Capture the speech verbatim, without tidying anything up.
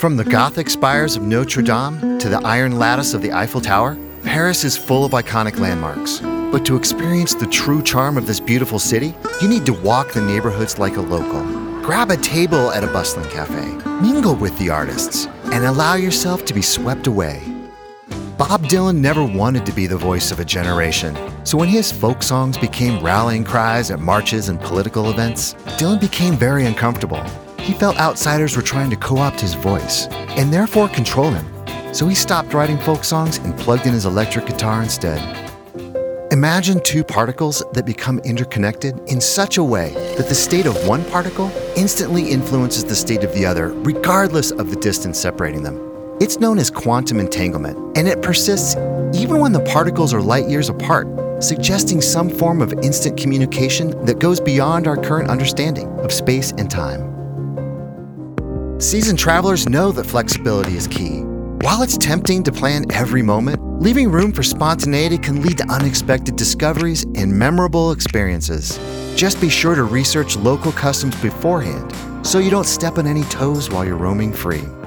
From the Gothic spires of Notre Dame to the iron lattice of the Eiffel Tower, Paris is full of iconic landmarks. But to experience the true charm of this beautiful city, you need to walk the neighborhoods like a local. Grab a table at a bustling cafe, mingle with the artists, and allow yourself to be swept away. Bob Dylan never wanted to be the voice of a generation, so when his folk songs became rallying cries at marches and political events, Dylan became very uncomfortable. He felt outsiders were trying to co-opt his voice, and therefore control him, so he stopped writing folk songs and plugged in his electric guitar instead. Imagine two particles that become interconnected in such a way that the state of one particle instantly influences the state of the other, regardless of the distance separating them. It's known as quantum entanglement, and it persists even when the particles are light years apart, suggesting some form of instant communication that goes beyond our current understanding of space and time. Seasoned travelers know that flexibility is key. While it's tempting to plan every moment, leaving room for spontaneity can lead to unexpected discoveries and memorable experiences. Just be sure to research local customs beforehand so you don't step on any toes while you're roaming free.